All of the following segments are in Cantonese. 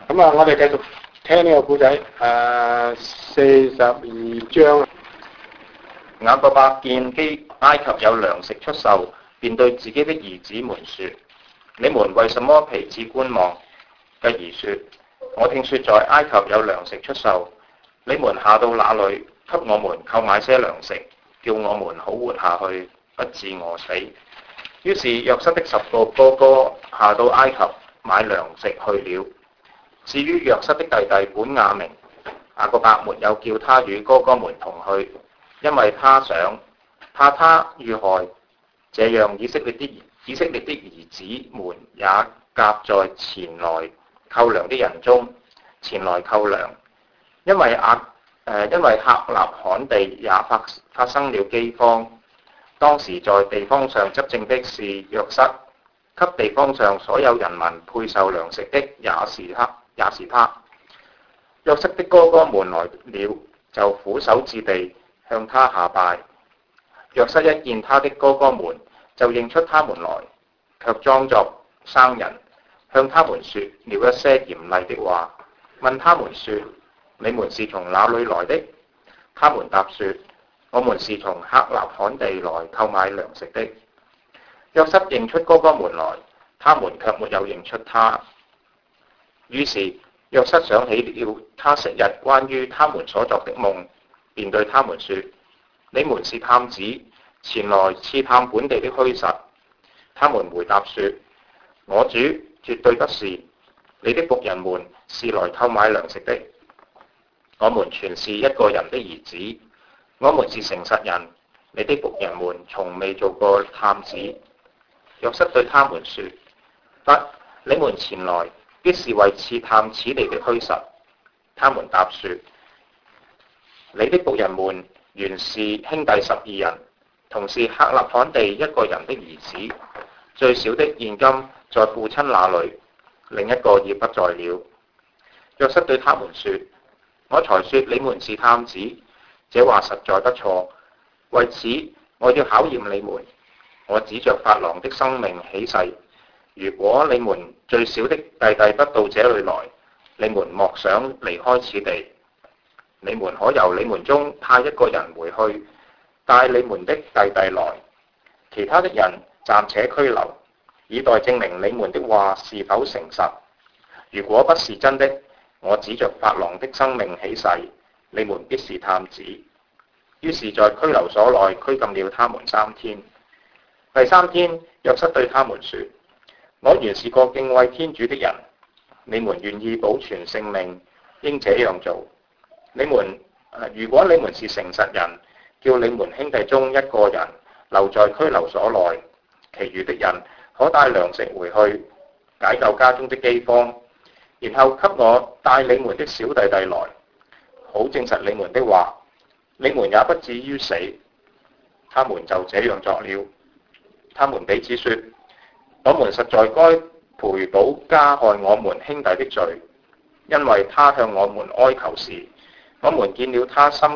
咁啊，我哋繼續聽呢個故仔，42章。 雅各伯見埃及有糧食出售，便對自己的兒子們說：你們為什麼彼此觀望？繼而說：我聽說在埃及有糧食出售，你們下到那裏，給我們購買些糧食，叫我們好活下去，不致餓死。於是約瑟的10個哥哥下到埃及買糧食去了。至於約瑟的弟弟本雅明，雅各伯沒有叫他與哥哥們同去，因為他想怕他遇害，這樣以色列的兒子們也夾在前來購糧的人中前來購糧。因為客納罕地也發生了饑荒，當時在地方上執政的是約瑟，給地方上所有人民配售糧食的也是他。約瑟的哥哥們來了，就俯首至地向他下拜。約瑟一見他的哥哥們，就認出他們來，卻裝作生人，向他們說了一些嚴厲的話，問他們說：你們是從哪裏來的？他們答說：我們是從客納罕地來購買糧食的。約瑟認出哥哥們來，他們卻沒有認出他。於是約瑟想起了他昔日關於他們所作的夢，便對他們說：你們是探子，前來刺探本地的虛實。他們回答說：我主絕對不是，你的僕人們是來購買糧食的。我們全是一個人的兒子，我們是誠實人，你的僕人們從未做過探子。約瑟對他們說：不，你們前來必是為刺探此地的虛實。他們答說：你的僕人們原是兄弟12人，同是客納罕地一個人的兒子，最小的現今在父親那裏，另一個已不在了。約瑟對他們說：我才說你們是探子，這話實在不錯。為此我要考驗你們，我指着法郎的生命起誓，如果你們最小的弟弟不到這裏來，你們莫想離開此地。你們可由你們中派一個人回去，帶你們的弟弟來，其他的人暫且拘留，以待證明你們的話是否誠實。如果不是真的，我指着法郎的生命起誓，你們必是探子。於是，在拘留所內拘禁了他們3天。第3天，約瑟對他們說：我原是個敬畏天主的人，你們願意保存性命，應這樣做。如果你們是誠實人，叫你們兄弟中一個人留在拘留所內，其餘的人可帶糧食回去，解救家中的饑荒，然後給我帶你們的小弟弟來，好證實你們的話，你們也不至於死。他們就這樣作了。他們彼此說：我們實在該賠補加害我們兄弟的罪，因為他向我們哀求時，我們見了他心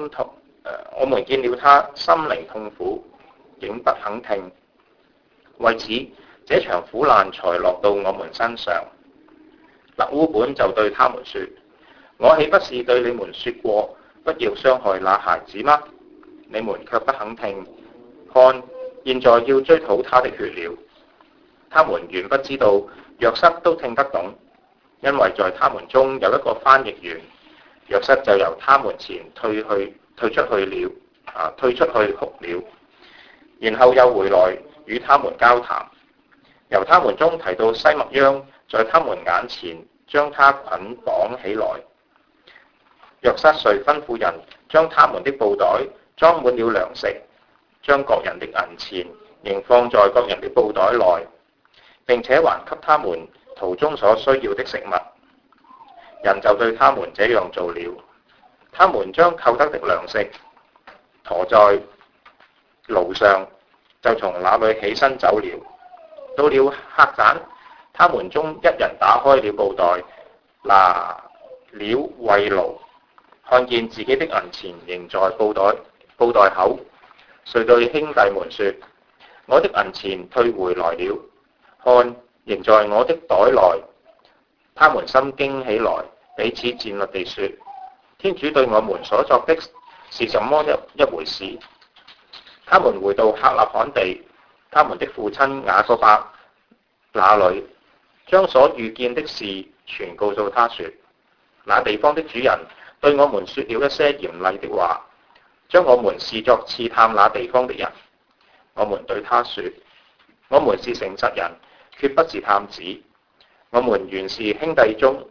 靈痛苦，竟不肯聽。為此，這場苦難才落到我們身上。勒烏本就對他們說：我豈不是對你們說過，不要傷害那孩子嗎？你們卻不肯聽。看，現在要追討他的血了。他們原不知道約瑟都聽得懂，因為在他們中有一個翻譯員。約瑟就由他們前退出去哭了，然後又回來與他們交談。由他們中提到西默盎，在他們眼前將他捆綁起來。約瑟遂吩咐人將他們的布袋裝滿了糧食，將各人的銀錢仍放在各人的布袋內，並且還給他們途中所需要的食物。人就對他們這樣做了。他們將購得的糧食馱在驢上，就從那裏起身走了。到了客棧，他們中一人打開了布袋，拿了慰勞，看見自己的銀錢仍在布袋口，遂對兄弟們說：我的銀錢退回來了，看，仍在我的袋內。 他們心驚起來，彼此戰慄地說：天主對我們所作的是怎麼一回事？他們回到客納罕地，他們的父親雅各伯那裡，將所遇見的事全告訴他說：那地方的主人對我們說了一些嚴厲的話，將我們視作刺探那地方的人。我們對他說：我們是誠實人，決不是探子。我們原是兄弟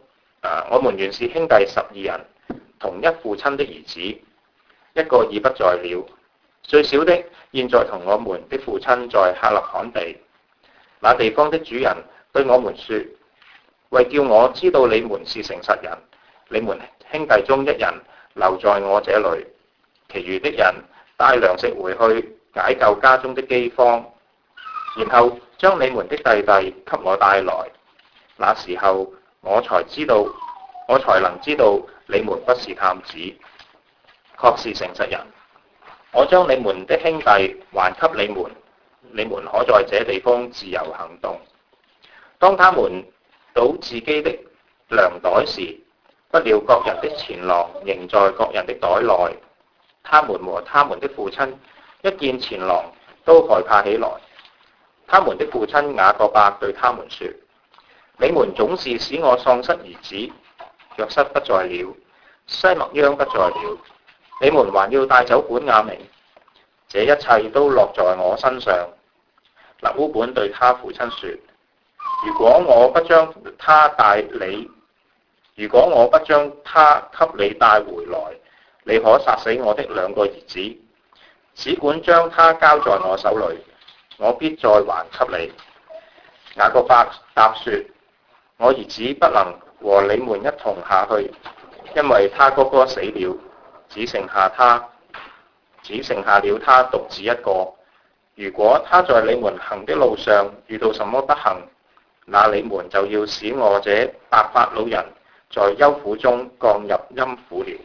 12人，同一父親的兒子，一個已不在了，最小的現在同我們的父親在客納罕地。那地方的主人對我們說：為叫我知道你們是誠實人，你們兄弟中一人留在我這裡，其餘的人帶糧食回去解救家中的饑荒，然後將你們的弟弟給我帶來。那時候我才能知道你們不是探子，確是誠實人。我將你們的兄弟還給你們，你們可在這地方自由行動。當他們倒自己的糧袋時，不料各人的錢囊仍在各人的袋內。他們和他們的父親一見錢囊，都害怕起來。他們的父親雅各伯對他們說：你們總是使我喪失兒子，約瑟不在了，西默盎不在了，你們還要帶走本雅明，這一切都落在我身上。勒烏本對他父親說：如果我不將他給你帶回來，你可殺死我的兩個兒子，只管將他交在我手裡，我必再還給你。雅各伯答說：我兒子不能和你們一同下去，因為他哥哥死了，只剩下了他獨自一個。如果他在你們行的路上遇到什麼不幸，那你們就要使我這白髮老人在憂苦中降入陰府了。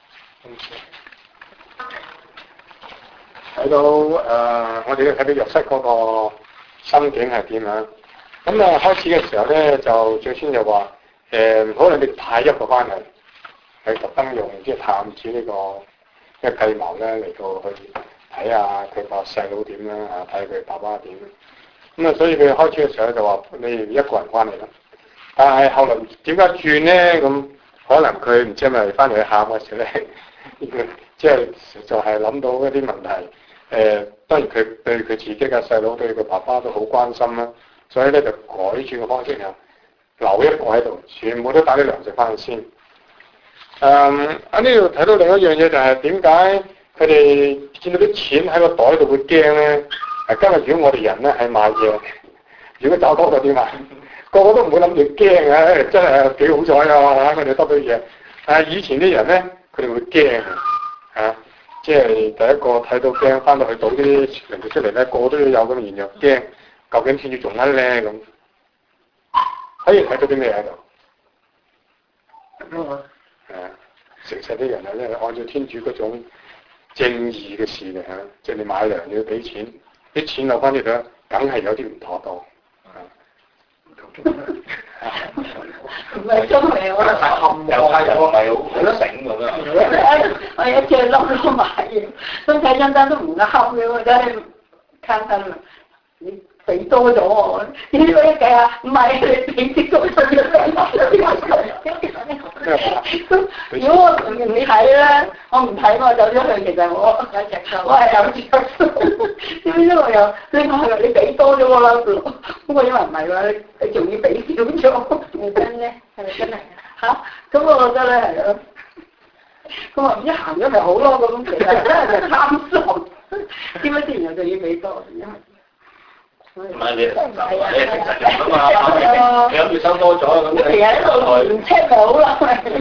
睇到我哋都睇到約瑟嗰個心境係點樣？咁開始嘅時候咧，就最先就話可能你派一個翻嚟，係特登用即係探子呢個嘅計謀咧嚟到去睇下佢個細佬點啦嚇，睇佢爸爸點。咁所以佢開始嘅時候就話你一個人翻嚟啦。但係後來點解轉咧？咁可能佢唔知係咪翻嚟去喊嗰時咧，即係就係諗到一啲問題。當然佢對佢自己嘅細佬對佢爸爸都好關心啦，所以咧就改轉個方式啊，留一個喺度，全部都帶啲糧食翻去先。喺呢度睇到另一樣嘢就係點解佢哋見到啲錢喺個袋度會驚咧？今日如果我哋人咧係買嘢，如果找多咗點啊？個個都唔會諗住驚啊！真係幾好彩啊！佢哋得到嘢。但係以前啲人咧，佢哋會驚啊！即係第一個睇到驚，翻到去倒啲糧食出嚟咧，個個都要有咁嘅現象，驚究竟天主做乜咧咁？可以睇到啲咩喺度？誠實啲人啊，咧按照天主嗰種正義嘅事嚟嚇，即係你買糧你要俾錢，啲錢留翻嚟咧，梗係有啲唔妥當。 唔係真係我太冚喎， 有人唔係好得醒咁樣。 我一隻撈買嘢，都睇張單都唔啱嘅，我真係慳心啦。你俾多咗我，點解一計啊？唔係你俾啲多咗如果我唔睇咧，我唔睇我走咗去，其實我有隻數，我係有隻數。點知我又另外係你俾多咗我啦？不過因為唔係喎，你仲要俾少咗，係真咧？係咪真係嚇？咁我覺得咧係咯。咁我唔知行咗咪好咯？咁其實真係貪心，點解啲人就要俾多？唔係你誠實人啊嘛，你諗住收多咗咁， 你平日喺度唔 check 咪好啦。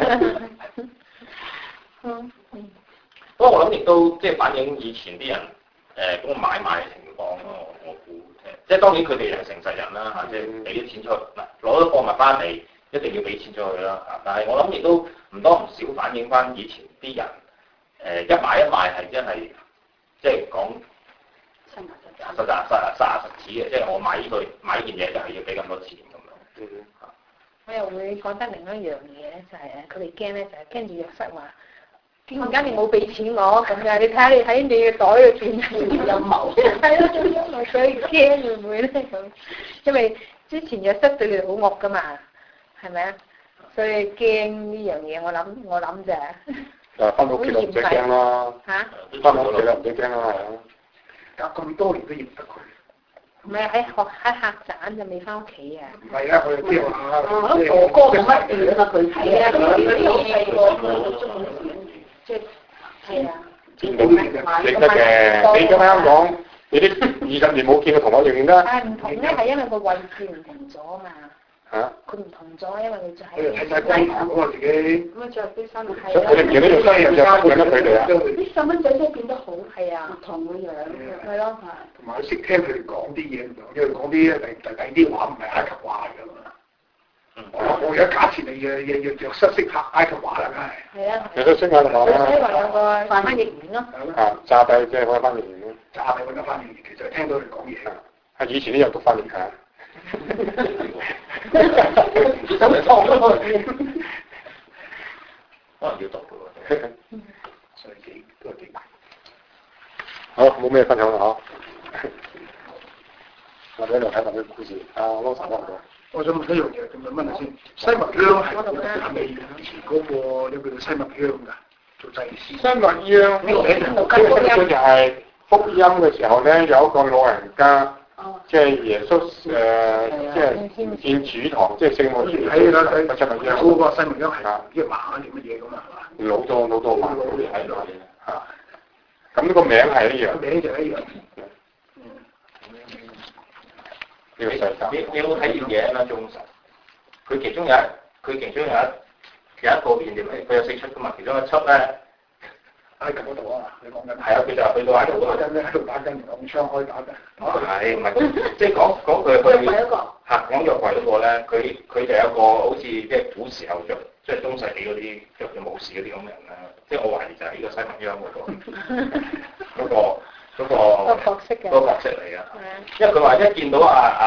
不過我諗亦都即係反映以前啲人嗰個買賣嘅情況咯。我估即係當然佢哋係誠實人啦嚇，即係俾啲錢出去，攞咗貨物翻嚟一定要俾錢出去啦嚇。但係我諗亦都唔多唔少反映翻以前啲人一買一賣係真係即係講實實子嘅，即係我買呢件嘢就係要俾咁多錢咁樣嚇。 我又會覺得另一樣嘢咧，就係佢哋驚咧，就係驚住約瑟話，點解你冇俾錢我咁嘅？你睇下你喺你嘅袋裏邊有陰謀，係咯，有陰謀，所以驚會唔會咧咁？因為之前約瑟對佢哋好惡噶嘛，係咪啊？所以驚呢樣嘢，我諗就係翻到屋企就唔使驚啦。 嚇？ 翻到屋企就唔使驚啦，係啊。 隔咁多年都認得佢。 唔係喺客棧就未翻屋企啊！ 唔係啊，佢即係話， 哥哥冇乜嘢啊，佢係啊，佢好細個，即係係啊。 見到認得嘅，你咁香港，你啲20年冇見嘅同學認得。 但係唔同咧，係因為個位置唔同咗嘛。 嚇？ 佢唔同咗，因為佢就佢睇晒光頭嗰個自己。 咁啊，着啲衫係所以佢哋唔見到條西人就認得佢哋啊。 啲細蚊仔都變得好係啊， 唔同嘅樣， 係咯。 同埋佢識聽佢哋講啲嘢唔同，因為講啲第啲話唔係埃及話㗎嘛。我而家假設你嘅約瑟識埃及話啦，梗係。 係啊。 你都識埃及話啦。 所以話有個翻譯員咯。 啊，炸低即係開翻譯員咯。 炸低揾得翻譯員，其實係聽到佢講嘢。 係以前都有讀翻譯㗎。 咁錯咯， 可能要讀嘅喎。 所以都幾大。 好，冇咩分享啦嗬。我哋喺度睇埋啲故事。攞手攞我想問一樣嘢，咁問下先。西麥香係咪以前嗰個有叫做西麥香㗎？做祭司。 西麥香呢個就係福音嘅時候咧，有一個老人家。即係耶穌即係建主堂，即係聖母主堂。 係啦，係嗰個西麥香係一麻定乜嘢咁啊？係嘛？ 老多麻喺度嚇。咁呢個名係一樣。 名就一樣。 呢個世界。 你有冇睇《嘢啦？忠實。佢其中有一個片段，佢有4出噶嘛，其中一出咧。 埃及嗰度啊，你講緊係啊，佢就去到埃及嗰度喺度打緊，用槍開打嘅。 唔係，即係講佢去講約櫃嗰個咧，佢就有一個好似即係古時候即係中世紀嗰啲著住武士嗰啲咁嘅人啦。即係我懷疑就係呢個西麥香嗰個角色嚟㗎。因為佢話一見到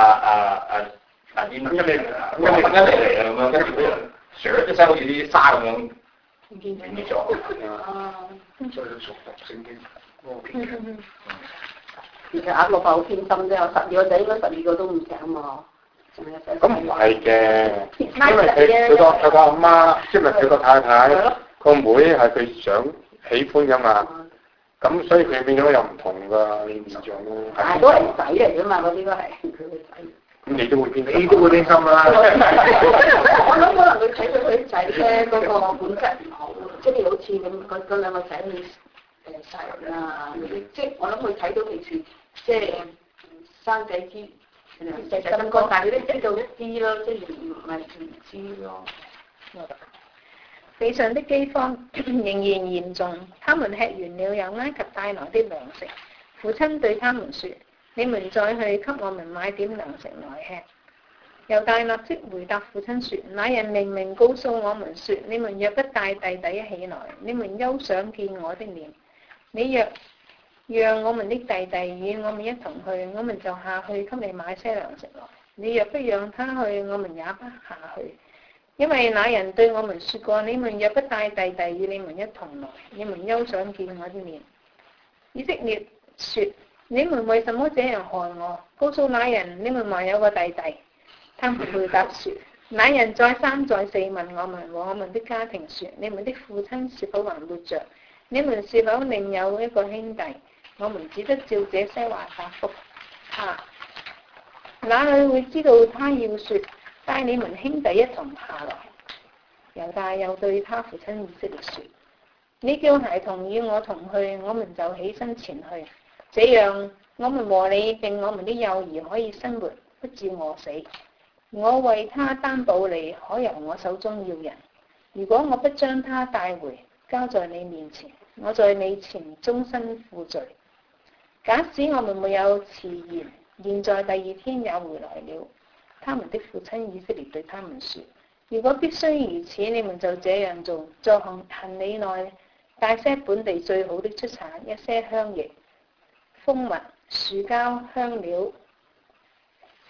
燕嚟啦咁樣，跟住俾人唰一聲好似啲沙咁樣。唔見咗， 所以熟讀聖經嗰個片。 其實雅各伯好偏心啫，有12個仔，應該12個都唔請喎。 咁唔係嘅，因為佢個阿媽，即係佢個太太個妹係佢想喜歡㗎嘛。咁所以佢變咗又唔同㗎面相咯。 係都係仔嚟㗎嘛，嗰啲都係佢個仔。 咁你都會偏心， 你都會偏心啦。 我諗可能佢睇佢啲仔咧嗰個本質唔好，即係好似咁嗰兩個仔去殺人啊嗰啲，即係我諗佢睇到平時即係生仔之細細個，但係佢都知道一啲咯，即係唔係唔知咯。 地上的饑荒仍然嚴重，他們吃完了由埃及帶來的糧食。父親對他們說：你們再去給我們買點糧食來吃。猶大立即回答父親說：那人明明告訴我們說，你們若不帶弟弟一起來，你們休想見我的臉。你若讓我們的弟弟與我們一同去，我們就下去給你買些糧食來。你若不讓他去，我們也不下去。因為那人對我們說過：你們若不帶弟弟與你們一同來，你們休想見我的面。以色列說：你們為什麼這樣害我？告訴那人，你們還有個弟弟。他們回答說：那人再三再四問我們和我們的家庭說：你們的父親是否還活着？你們是否另有一個兄弟？我們只得照這些話答覆他。哪裏會知道他要說帶你們兄弟一同下來？猶大又對他父親以色列說：你叫孩童與我同去，我們就起身前去，這樣我們和你並我們的幼兒可以生活，不致餓死。我為他擔保你，可由我手中要人。如果我不將他帶回，交在你面前，我在你前終身負罪。假使我們沒有遲延，現在第二天也回來了。他們的父親以色列對他們說：如果必須如此，你們就這樣做，在行李內帶些本地最好的出產，一些香液、蜂蜜、樹膠、香料、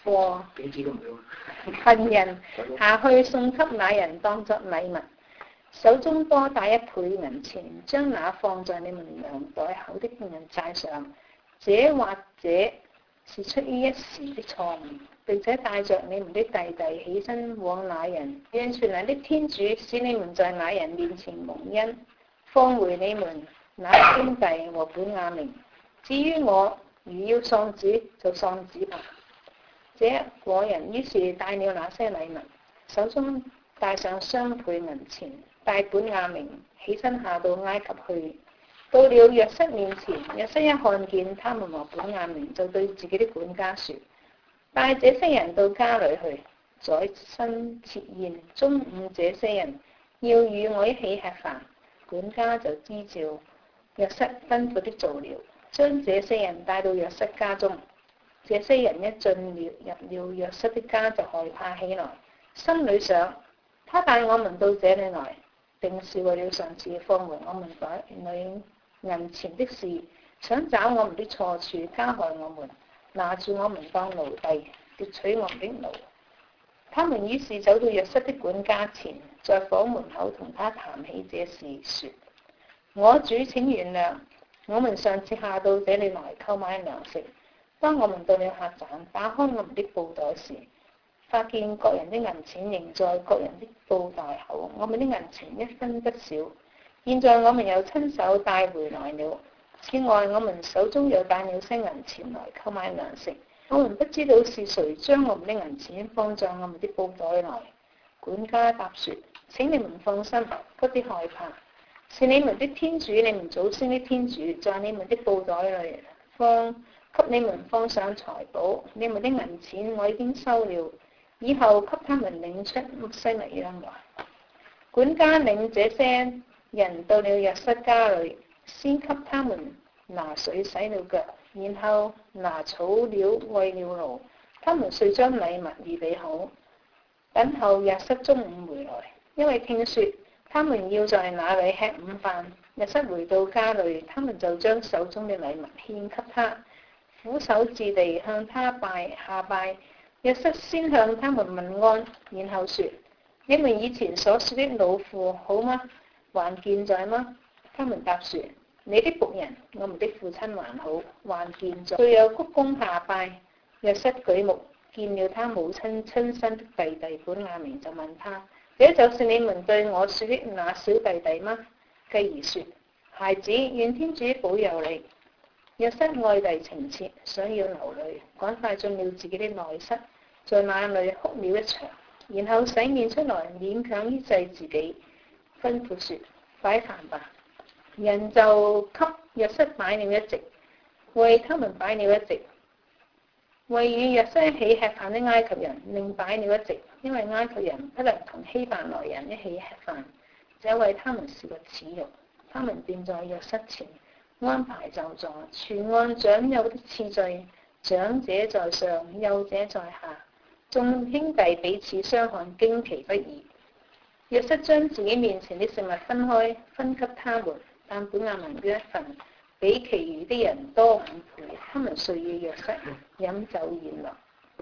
和幾支都唔要。 貧人下去送給那人當作禮物，手中多帶一倍銀錢，將那放在你們糧袋口的銀債上。這或者是出於一時的錯誤，並且帶着你們的弟弟起身往那人，願全能的天主使你們在那人面前蒙恩，放回你們那兄弟和本雅明。至於我，如要喪子就喪子吧。這夥人於是帶了那些禮物，手中帶上雙倍銀錢，帶本雅明起身下到埃及去。到了約瑟面前，約瑟一看見他們和本雅明，就對自己的管家說：帶這些人到家裏去，宰牲設宴，中午這些人要與我一起吃飯。管家就依照約瑟吩咐的做了，將這些人帶到約瑟家中。這些人一入了約瑟的家，就害怕起來，心裏想：他帶我們到這裏來，定是為了上次放回我們袋裏銀錢的事，想找我們的錯處，加害我們，拿住我們當奴隸，奪取我們的奴。他們於是走到約瑟的管家前，在房門口同他談起這事，說：我主請原諒，我們上次下到這裏來購買糧食，當我們到了客棧，打開我們的布袋時，發現各人的銀錢仍在各人的布袋口，我們的銀錢一分不少。現在我們又親手帶回來了，此外我們手中又帶了些銀錢來購買糧食。我們不知道是誰將我們的銀錢放在我們的布袋來。管家答說：請你們放心，不必害怕，是你們的天主，你們祖先的天主，在你們的布袋裏給你們放上財寶。你們的銀錢我已經收了，以後給他們領出墨西米央來。管家領這些人到了約瑟家裏，先給他們拿水洗了腳，然後拿草料餵了驢。他們遂將禮物預備好，等候約瑟中午回來，因為聽說他們要在那裏吃午飯。約瑟回到家裏，他們就將手中的禮物獻給他，俯首至地向他下拜。約瑟先向他們問安，然後說：你們以前所說的老父好嗎？還健在嗎？他們答說：你的僕人，我們的父親還好，還健在。遂有鞠躬下拜。約瑟舉目見了他母親親生的弟弟本雅明，就問他：這就是你們對我說的那小弟弟嗎？繼而說：孩子，願天主保佑你。約瑟愛弟情切，想要流淚，趕快進了自己的內室，在那裏哭了一場，然後洗面出來，勉強醫治自己，吩咐說：擺飯吧。人就給約瑟擺了一席，為他們擺了一席。為與約瑟一起吃飯的埃及人另擺了一席，因為埃及人不能同希伯來人一起吃飯，這為他們是個恥辱。他們便在約瑟前安排就座，全按長幼的次序，長者在上，幼者在下。眾兄弟彼此相看，驚奇不已。約瑟將自己面前的食物分開，分給他們，但本雅明的一份比其餘的人多5倍。他們遂與約瑟飲酒宴樂。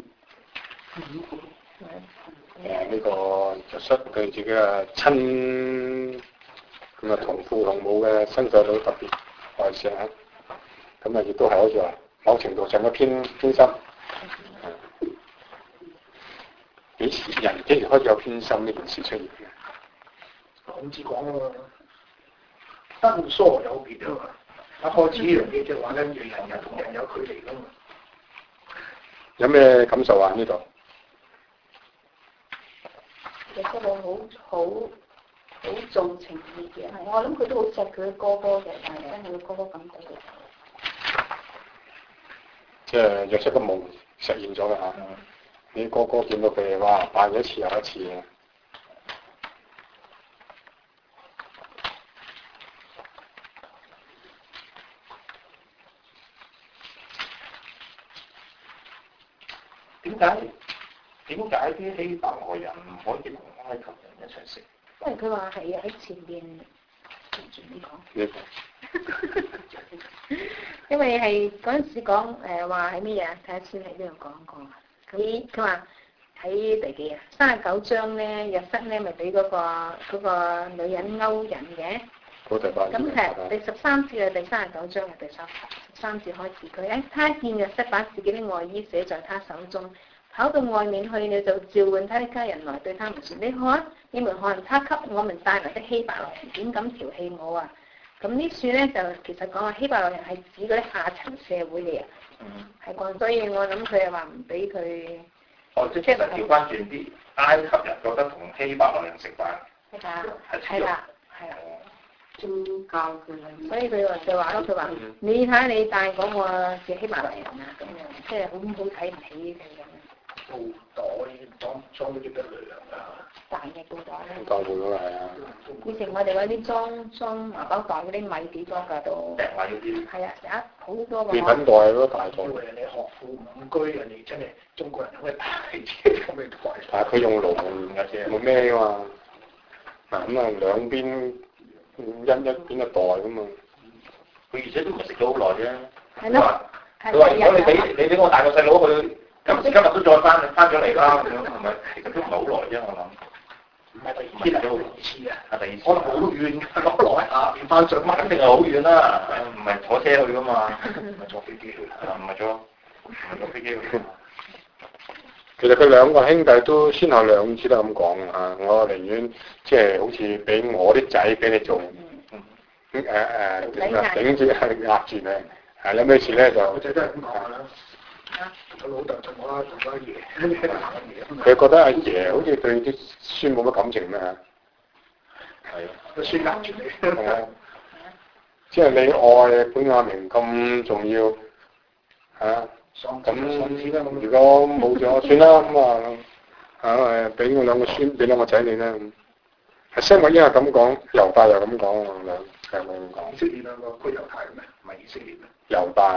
呢個約瑟對自己嘅親咁啊同父同母嘅親細佬特別愛錫，咁啊亦都係好似話某程度上嘅偏心。幾時開始有偏心呢件事出現嘅？ 孔子講啊嘛，親疏有別啊嘛。一開始呢樣嘢即係話咧，人同人有距離噶嘛。 有咩感受啊？呢度？ 其實我好重情義嘅，我諗佢都好錫佢嘅哥哥嘅，但係真係佢哥哥咁對佢。 即係約瑟嘅夢實現咗啦嚇！你個個見到佢哇，拜咗一次又一次嘅。 點解啲希伯來人唔可以同埃及人一齊食？ 因為佢話係喺前邊，你講。因為係嗰陣時講話係咩嘢？睇下先喺呢度講過。 佢話喺第幾啊？39章咧，約瑟咧咪俾嗰個女人勾引嘅。咁其實第13節嘅第39章嘅第13節開始，他見約瑟把自己的外衣寫在他手中，跑到外面去了，就召喚他的家人來，對他們說：你們看，他給我們帶來的希伯來人點敢調戲我啊！咁呢處咧就其實講話希伯來人係指嗰啲下層社會嘅人，係講，所以我諗佢係話唔俾佢。 即係調翻轉啲埃及人覺得同希伯來人食飯係啦。 宗教嘅， 所以佢話咯，佢話你睇你帶嗰個嘅希伯來人啊，咁樣即係好睇唔起佢咁樣。 布袋裝嗰啲得兩啊， 大嘅布袋咧。 大布袋係啊。 以前我哋嗰啲裝麻包袋嗰啲米幾多㗎都。 訂位嗰啲。 係啊，有好多個。 麵粉袋咯，大袋。 因為人哋學富五居，人哋真係中國人可以大啲咁嘅袋。 但係佢用龍嘅啫，冇咩㗎嘛。嗱咁啊，兩邊。一邊一袋㗎嘛， 佢而且都唔係食咗好耐啫。 係咯。 佢話：如果你俾我帶個細佬去，今日都再翻咗嚟啦，咁樣係咪？其實都唔係好耐啫，我諗。 唔係第二次啊， 係第二次。 可能好遠㗎，攞來下變翻上， 肯定係好遠啦，唔係坐車去㗎嘛， 唔係坐飛機去， 唔係坐飛機去。 其實佢兩個兄弟都先後兩次都咁講啊！我寧願即係好似俾我啲仔俾你做，頂住壓住你，有咩事咧就。 我仔都係咁講啦。我老豆同我阿爺， 佢覺得阿爺好似對啲孫冇乜感情咩嚇？ 係啊， 個孫壓住你。 即係你愛本雅明咁重要嚇。咁如果冇咗，算啦咁啊，俾我兩個孫，俾兩個仔你啦咁。係西面因為咁講，猶大又咁講，係咪咁講？ 以色列兩個區猶太咩？唔係以色列咩？ 猶大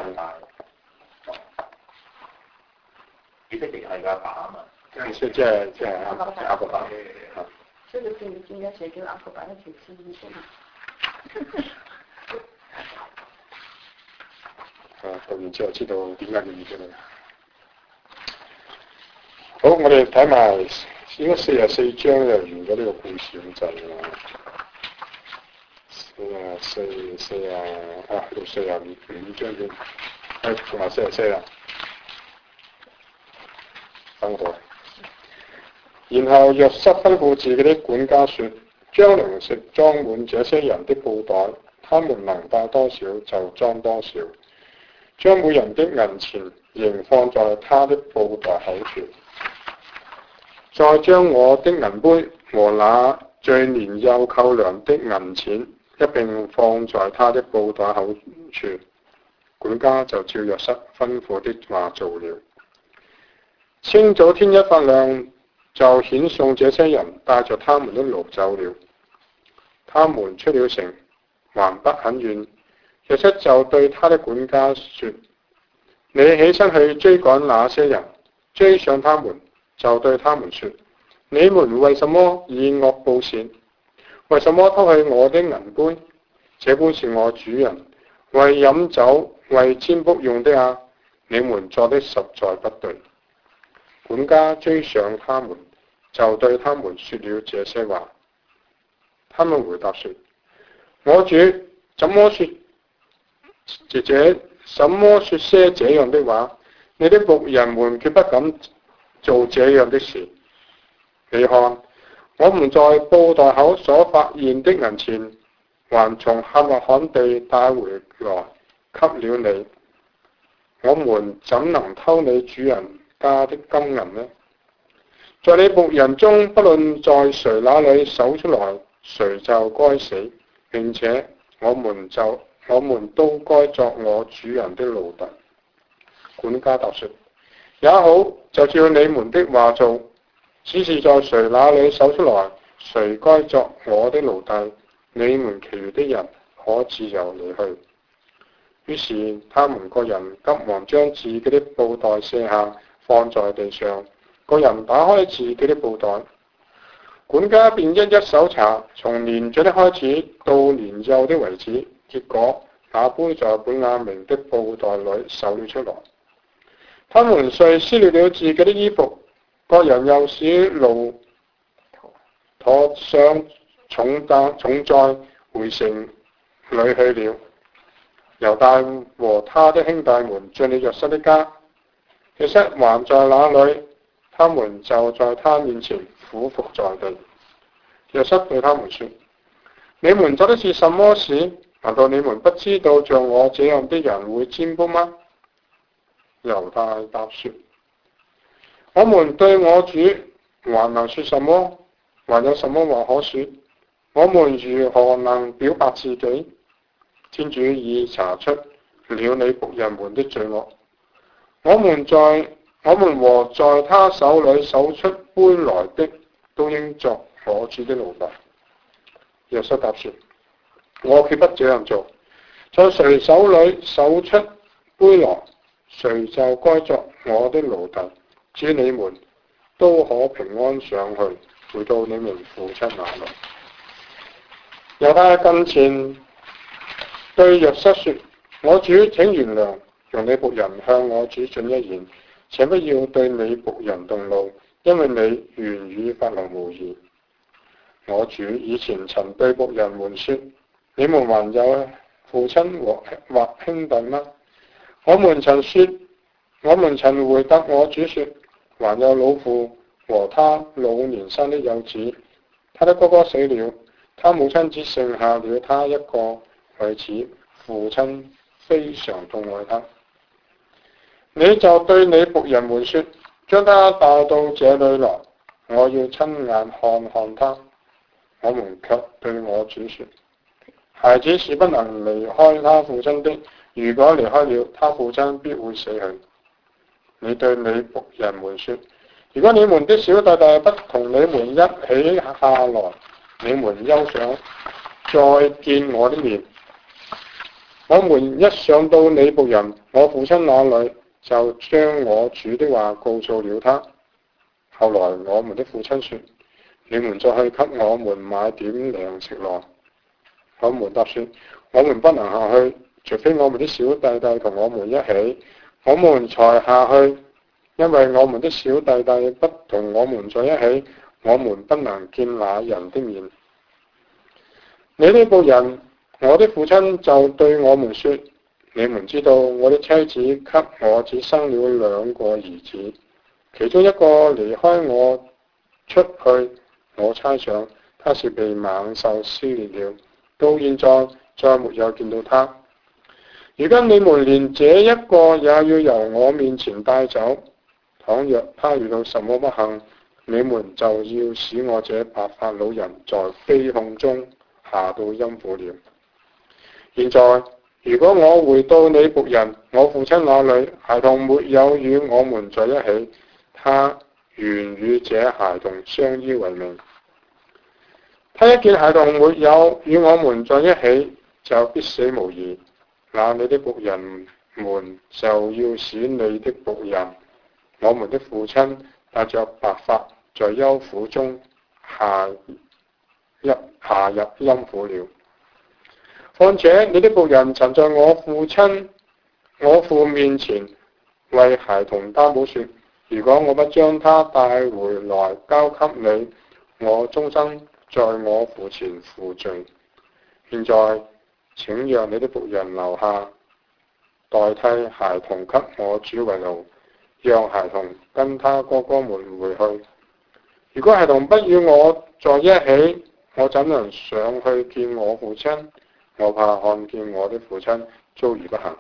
以色列係佢阿爸啊嘛。 即係阿伯爸。 所以你見一隻叫阿伯爸，一條黐醫生。 讀完之後知道點解要醫出嚟。好，我哋睇埋應該44章就完咗呢個故事咁滯啦。到45章先，同埋44啦。等我。然後約瑟吩咐自己的管家說：將糧食裝滿這些人的布袋，他們能帶多少就裝多少。將每人的銀錢仍放在他的布袋口處，再將我的銀杯和那最年幼扣糧的銀錢一並放在他的布袋口處。管家就照約瑟吩咐的話做了。清早天一發亮，就遣送這些人帶着他們的驢走了。他們出了城，還不很遠。約瑟就對他的管家說：你起身去追趕那些人，追上他們，就對他們說：你們為什麼以惡報善？為什麼偷去我的銀杯？這杯是我主人為飲酒、為占卜用的啊！你們做的實在不對。管家追上他們，就對他們說了這些話。他們回答說：我主怎麼說些這樣的話？你的僕人們決不敢做這樣的事。你看，我們在布袋口所發現的銀錢，還從客納罕地帶回來給了你。我們怎能偷你主人家的金銀呢？在你僕人中，不論在誰那裏搜出來，誰就該死，並且我們都該作我主人的奴隸。管家答說：也好，就照你們的話做。只是在誰那裏搜出來，誰該作我的奴隸，你們其餘的人可自由離去。於是他們個人急忙將自己的布袋卸下，放在地上，個人打開自己的布袋。管家便一一搜查，從年長的開始到年幼的為止，結果那杯在本雅明的布袋裏搜了出來。 他們遂撕裂了自己的衣服，各人又使驢駝上重載回城裏去了。猶大和他的兄弟們進了約瑟的家，約瑟還在那裏，他們就在他面前俯伏在地。約瑟對他們說：你們做的是什麼事？難道你們不知道像我這樣的人會占卜嗎？猶大答說：我們對我主還能說什麼？還有什麼話可說？我們如何能表白自己？天主已查出了你僕人們的罪惡，我們和在他手裏搜出杯來的，都應作我主的奴隸。約瑟答說：我決不這樣做，在誰手裏搜出杯來，誰就該作我的奴隸。至於你們，都可平安上去，回到你們父親那裏。猶大近前對約瑟說：我主請原諒，用你僕人向我主進一言，請不要對你僕人動怒，因為你原與法郎無異。我主以前曾對僕人們說：你們還有父親或兄弟嗎？我們曾回答我主說：還有老父和他老年生的幼子，他的哥哥死了，他母親只剩下了他一個，為此父親非常痛愛他。你就對你僕人們說：將他帶到這裏來，我要親眼看看他。我們卻對我主說：孩子是不能離開他父親的，如果離開了，他父親必會死去。你對你僕人們說：如果你們的小弟弟不同你們一起下來，你們休想再見我的面。我們一上到你僕人我父親那裏，就將我主的話告訴了他。後來我們的父親說：你們再去給我們買點糧食來。我們答說：我們不能下去，除非我們的小弟弟同我們一起，我們才下去，因為我們的小弟弟不同我們在一起，我們不能見那人的面。你呢僕人我的父親就對我們說：你們知道我的妻子給我只生了2個兒子，其中一個離開我出去，我猜想他是被猛獸撕裂了，到現在再沒有見到他。如今你們連這一個也要由我面前帶走，倘若他遇到什麼不幸，你們就要使我這白髮老人在悲痛中下到陰府了。現在如果我回到你僕人我父親那裏，孩童沒有與我們在一起，他原與這孩童相依為命。他一見孩童沒有與我們在一起，就必死無疑。那你的僕人們就要使你的僕人我們的父親帶着白髮在幽府中下入陰府了。況且你的僕人曾在我父面前為孩童擔保說：如果我不將他帶回來交給你，我終生在我父前負罪。現在請讓你的僕人留下，代替孩童給我主為奴，讓孩童跟他哥哥們回去。如果孩童不與我在一起，我怎能上去見我父親？我怕看見我的父親遭遇不幸。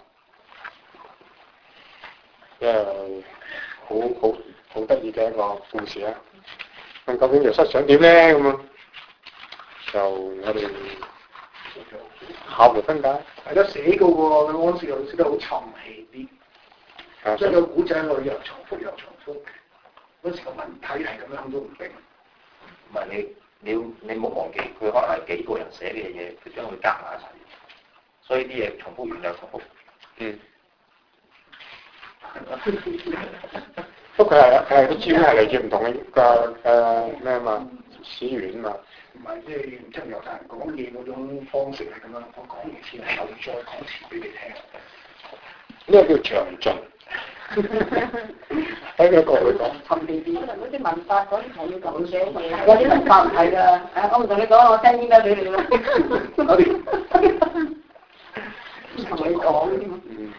好得意嘅一個故事啊！咁究竟約瑟想點呢？咁啊，就我哋下回分解。 係咯，寫嗰個安史又寫得好沉氣啲，即係個古仔內容重複又重複，嗰時個文體係咁樣都唔定。 唔係你冇忘記，佢可能係幾個人寫嘅嘢，佢將佢夾埋一齊，所以啲嘢重複完又重複。 不過佢啲招係嚟自唔同嘅咩嘛史源嘛。 唔係即係即係猶太人講嘢嗰種方式係咁樣，我講完先係有再講詞俾你聽。 呢個叫詳盡。 喺個角度講， 沉地啲，嗰啲文化嗰啲係要咁嘅，有啲文化唔係㗎。我唔同你講，我 send email 俾你啦。同你講添。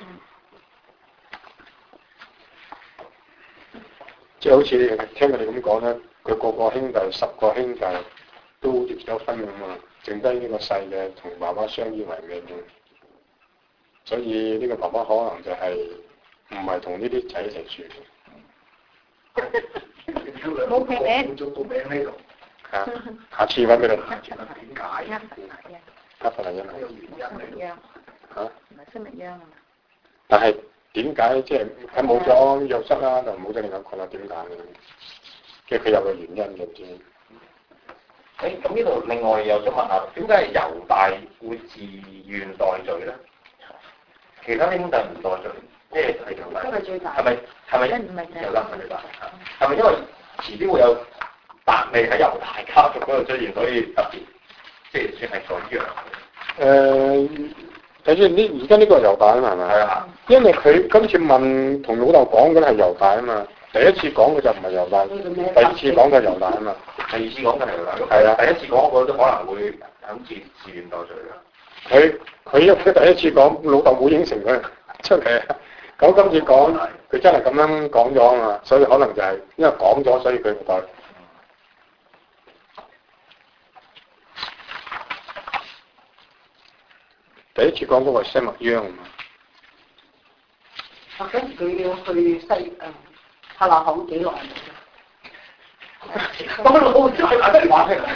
即係好似聽佢哋咁講咧，佢個個兄弟10個兄弟都結咗婚咁嘛，剩低呢個細嘅同爸爸相依為命，所以呢個爸爸可能就係唔係同呢啲仔一齊住。 冇名， 冇做到名喺度。 下次揾俾你。 點解？ 加法係因為有原因喺度。 嚇？ 唔係生命央啊嘛。 但係點解即係喺冇咗約瑟啦，就冇咗另一個啦？點解嘅？即係佢有個原因嘅啫。 咁呢度另外又想問下，點解係猶大會自願代罪咧？其他兄弟唔代罪，即係猶大。 因為最大。 係咪猶大最大？係咪因為遲啲會有達味喺猶大家族嗰度出現，所以特別即係算係取樣？ 睇住呢，而家呢個係猶大啊嘛，係咪？ 係啊。 因為佢今次問同老豆講嘅係猶大啊嘛，第一次講嘅就唔係猶大，第二次講嘅係猶大啊嘛。 第二次講嘅係猶大。 係啊。 第一次講嗰個都可能會肯自願代罪㗎。 佢第一次講老豆冇應承佢出嚟，咁今次講佢真係咁樣講咗啊嘛，所以可能就係因為講咗，所以佢唔代。第一次講嗰個係西麥央啊嘛。 跟住佢要去客納行幾耐？ 咁老真係得玩嘅，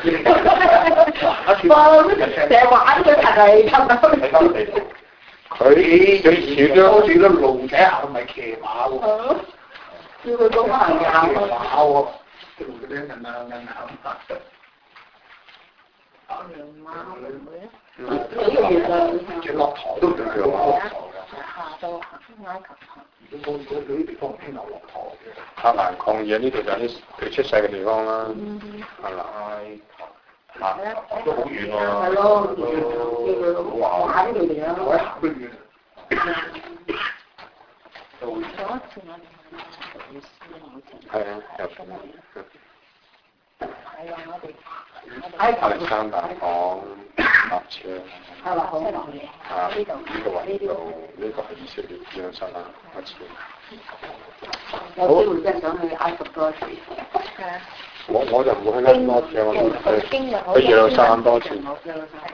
成日玩佢係佢最少都好似都路仔行，唔係騎馬喎。 叫佢咁行嘅行馬喎，路嗰啲人幾個月啦。 住落台都唔讓落台㗎。 下到埃及。 如果嗰啲地方唔興落台嘅。 克蘭曠野呢度就係佢出世嘅地方啦。係啦。 都好遠喎。 係咯，叫佢玩佢哋啊。 我行得遠。 係啊， 係啊，我哋亞歷山大港、納車。 係啦，好。 呢個雲道，呢個係以色列耶路撒冷納車。 有機會真係想去埃及多次。 係啊。 我就唔會去埃及多次，我去耶路撒冷多次。